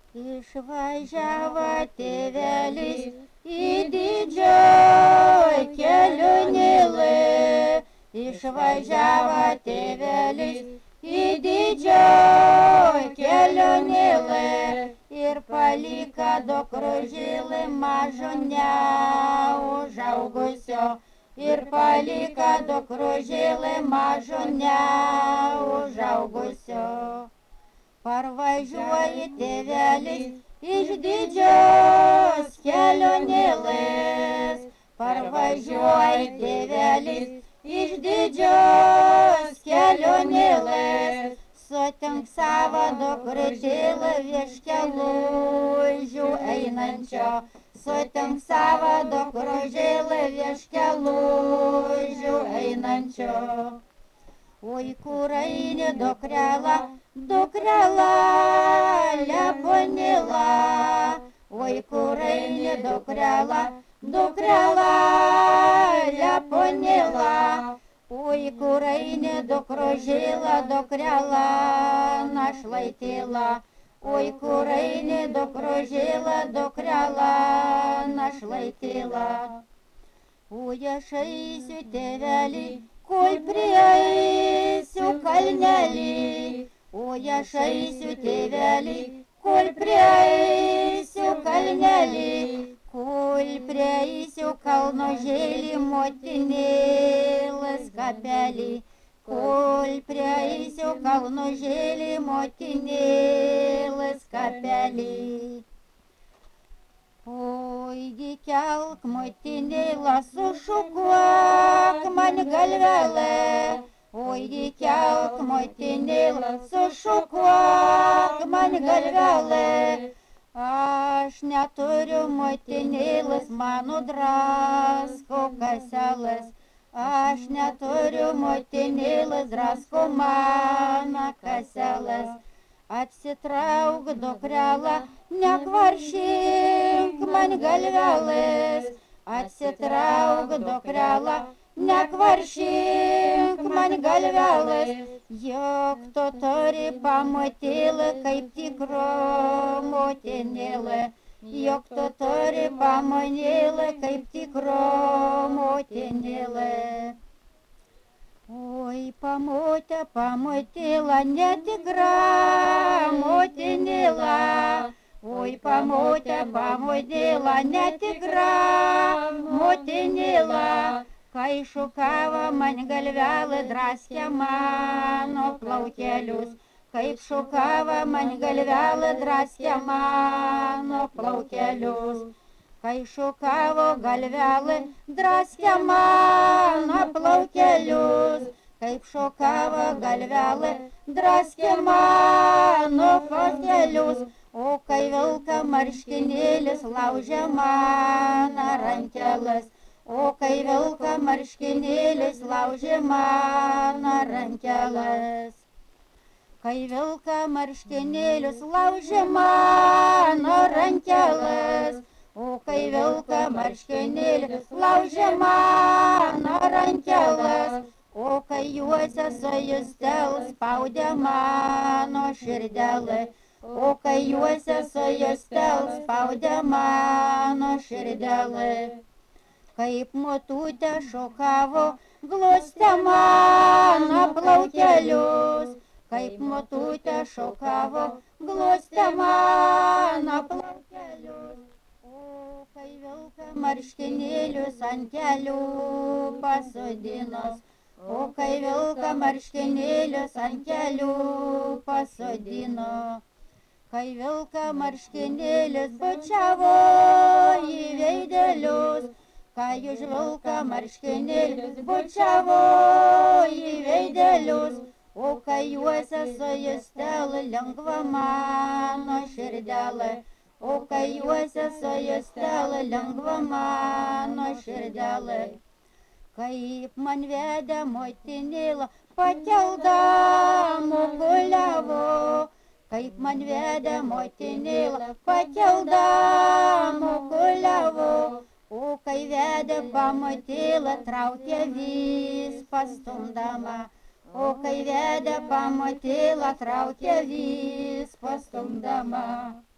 Išvažiavo tėvelis į didžioj kelionėlę. Išvažiavo tėvelis į didžioj kelionėlę ir palika dukružėlį mažo neužaugusio. Ir palika dukružėlį mažo neužaugusio. Parvažiuoja tėvelis iš didžios kelionėlės. Parvažiuoja tėvelis iš didžios kelionėlės. Sutink savo dukružėlį vieškelužių einančio. Sutink savo dukružėlį vieškelužių einančio. Oi, kur eini, dukrela, dukrela, Leponėla. Oi, kur eini, dukrela, dukrela, Leponėla. Oi, kur eini, dukružėla, dukrela, našlaitėla. Oi, kur eini, dukružėla, dukrela, našlaitėla. Oi, aš eisiu, tėvelį, kol prieisiu kalnelį. Oi, aš eisiu, tėvelį, kol prieisiu kalnelį. Kol prieisiu kalnožėlį, motinėlės kapelį. Kol prieisiu kalnožėlį, motinėlės kapelį. Oi, kelk, motinėlą, sušukuok man galvelę. Oi, kelk, motinėlą, sušukuok man galvelę. Aš neturiu motinėlės, mano drasko kaselas. Aš neturiu motinėlės, drasko mano kaselas. Atsitrauk, dukrela, nekvaršink man galvelės. Atsitrauk, dukrela, nekvaršink man galvelės. Juk tu turi pamotėlę kaip tikro motinėlę. Juk tu turi pamonėlę kaip tikro motinėlę. Oi, pamotė, pamotėlą, netikra motinėlą. Oi, pamotė, pamotėlą, netikra motinėlą. Kai šukavo man galvelę, draskė mano plaukelius. Kaip šukavo man galvelę, draskė mano plaukelius. Kai šukavo galvelę, draskė mano plaukelius. Kaip šukavo galvelę, draskė mano plaukelius. O kai vilka marškinėlis, laužė mano rankeles. O kai vilka marškinėlis, laužė mano rankeles. Kai vilka marškinėlis, laužė mano rankeles. O kai vilka marškinėlis, laužė mano rankeles. O kai juose su Justel spaudė mano širdelę. O kai juose su Justel spaudė mano širdelę. Kaip motutė šokavo, glostė mano plaukelius. Kaip motutė šokavo, glostė mano plaukelius. O kai vilka marškinėlius ant kelių pasodinos. O kai vilka marškinėlius ant kelių pasodino. Kai vilka marškinėlius bučiavo į veidelius. Kai už vilką marškinėlius bučiavo į veidelius. O kai juose su Justel lengva mano širdelė. O kai juose su Justel lengva mano širdelė. Kaip man vedė motinėlą, pakeldama guliavo. Kaip man vedė motinėlą, pakeldama guliavo. O kai vedė pamotėlą, traukė vis pastumdama. O kai vedė pamotėlą, traukė vis pastumdama.